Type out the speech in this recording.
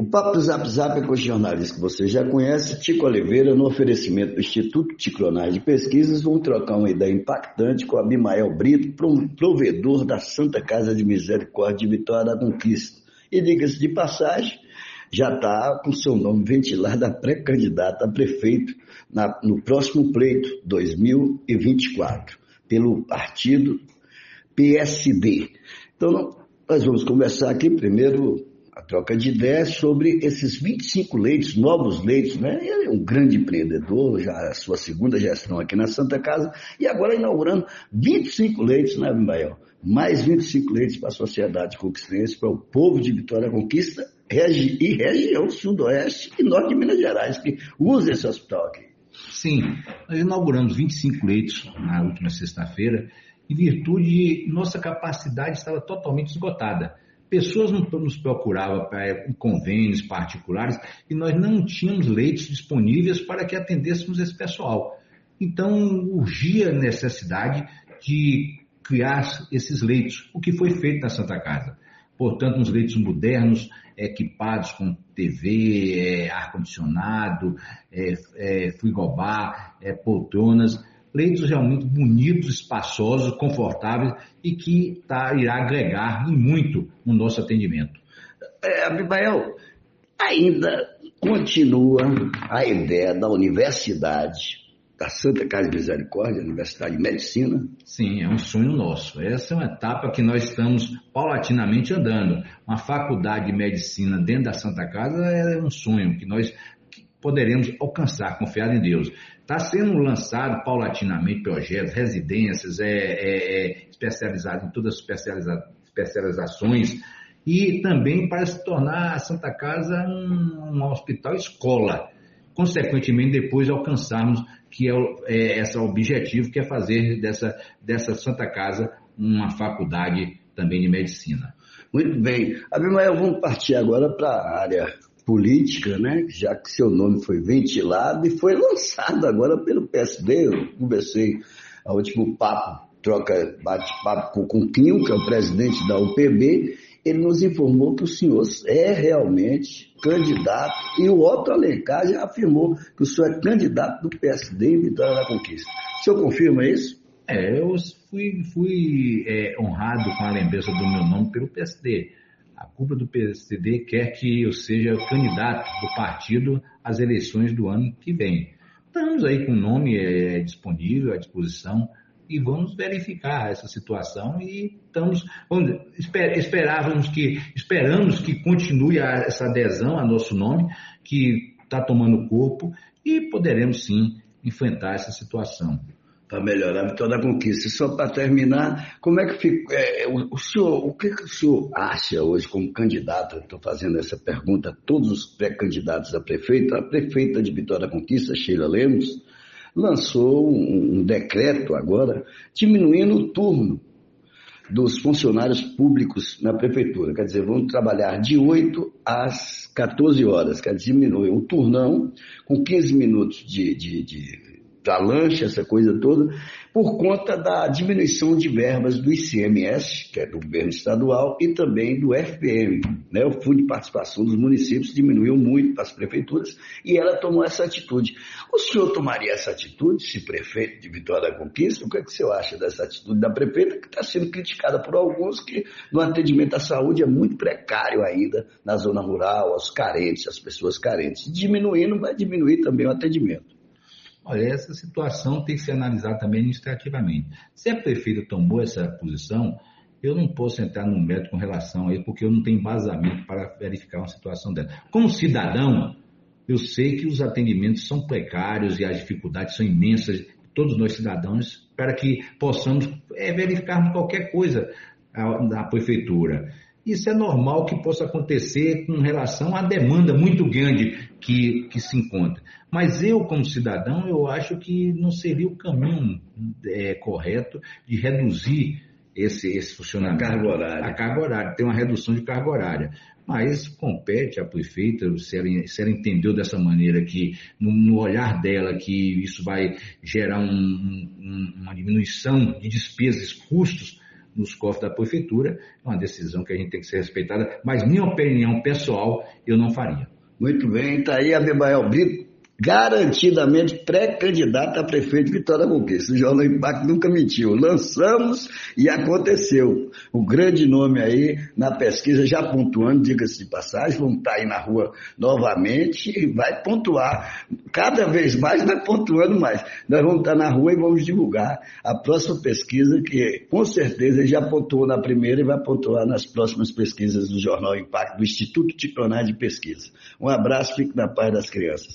O Papo do Zap Zap é com os jornalistas que você já conhece. Tico Oliveira, no oferecimento do Instituto Ticronais de Pesquisas, vão trocar uma ideia impactante com Abimael Brito, provedor da Santa Casa de Misericórdia de Vitória da Conquista. E diga-se de passagem, já está com seu nome ventilado a pré-candidata a prefeito no próximo pleito 2024, pelo partido PSD. Então, nós vamos conversar aqui primeiro a troca de ideias sobre esses 25 leitos, novos leitos, né? Ele é um grande empreendedor, já a sua segunda gestão aqui na Santa Casa, e agora inaugurando 25 leitos, né, Abimael? Mais 25 leitos para a sociedade conquistense, para o povo de Vitória Conquista e região sudoeste e norte de Minas Gerais, que usa esse hospital aqui. Sim, nós inauguramos 25 leitos na última sexta-feira, em virtude de nossa capacidade estava totalmente esgotada. Pessoas nos procuravam para convênios particulares e nós não tínhamos leitos disponíveis para que atendêssemos esse pessoal. Então, urgia a necessidade de criar esses leitos, o que foi feito na Santa Casa. Portanto, uns leitos modernos, equipados com TV, ar-condicionado, frigobar, poltronas, leitos realmente bonitos, espaçosos, confortáveis e que irá agregar em muito no nosso atendimento. Abimael, ainda continua a ideia da universidade, da Santa Casa de Misericórdia, Universidade de Medicina? Sim, é um sonho nosso. Essa é uma etapa que nós estamos paulatinamente andando. Uma faculdade de medicina dentro da Santa Casa é um sonho que nós poderemos alcançar, confiar em Deus. Está sendo lançado paulatinamente projetos, residências, especializados em todas as especializações, e também para se tornar a Santa Casa um hospital-escola. Consequentemente, depois alcançarmos que esse objetivo, que é fazer dessa Santa Casa uma faculdade também de medicina. Muito bem. Abimael, vamos partir agora para a área política, né? Já que seu nome foi ventilado e foi lançado agora pelo PSD. Eu conversei ao último bate-papo com o Quinho, que é o presidente da UPB. Ele nos informou que o senhor é realmente candidato, e o Otto Alencar já afirmou que o senhor é candidato do PSD em Vitória da Conquista. O senhor confirma isso? Eu fui honrado com a lembrança do meu nome pelo PSD. A cúpula do PSD quer que eu seja candidato do partido às eleições do ano que vem. Estamos aí com o nome disponível, à disposição, e vamos verificar essa situação e esperamos que continue essa adesão a nosso nome, que está tomando corpo, e poderemos sim enfrentar essa situação. Para melhorar a Vitória da Conquista. E só para terminar, como é que fica, o que o senhor acha hoje como candidato? Estou fazendo essa pergunta a todos os pré-candidatos a prefeita de Vitória da Conquista, Sheila Lemos, lançou um decreto agora diminuindo o turno dos funcionários públicos na prefeitura. Quer dizer, vão trabalhar de 8 às 14 horas, quer dizer, diminui o turnão com 15 minutos para lanche, essa coisa toda, por conta da diminuição de verbas do ICMS, que é do governo estadual, e também do FPM, né? O Fundo de Participação dos Municípios diminuiu muito para as prefeituras, e ela tomou essa atitude. O senhor tomaria essa atitude, se prefeito de Vitória da Conquista? O que é que o senhor acha dessa atitude da prefeita, que está sendo criticada por alguns, que no atendimento à saúde é muito precário ainda na zona rural, aos carentes, às pessoas carentes? Diminuindo, vai diminuir também o atendimento. Olha, essa situação tem que ser analisada também administrativamente. Se a prefeita tomou essa posição, eu não posso entrar no mérito com relação a isso, porque eu não tenho embasamento para verificar uma situação dessa. Como cidadão, eu sei que os atendimentos são precários e as dificuldades são imensas, todos nós cidadãos, para que possamos verificarmos qualquer coisa da prefeitura. Isso é normal que possa acontecer com relação à demanda muito grande que se encontra. Mas eu, como cidadão, eu acho que não seria o caminho correto de reduzir esse funcionamento. A carga horária. Tem uma redução de carga horária. Mas compete à prefeita, se ela entendeu dessa maneira, que no olhar dela que isso vai gerar uma diminuição de despesas, custos, nos cofres da prefeitura. É uma decisão que a gente tem que ser respeitada, mas minha opinião pessoal, eu não faria. Muito bem, está aí Abimael Brito, garantidamente pré-candidato a prefeito de Vitória da Conquista. O Jornal Impacto nunca mentiu. Lançamos e aconteceu. O grande nome aí na pesquisa, já pontuando, diga-se de passagem, vamos estar aí na rua novamente e vai pontuar. Cada vez mais vai pontuando mais. Nós vamos estar na rua e vamos divulgar a próxima pesquisa, que com certeza ele já pontuou na primeira e vai pontuar nas próximas pesquisas do Jornal Impacto, do Instituto Ticonai de Pesquisa. Um abraço, fique na paz das crianças.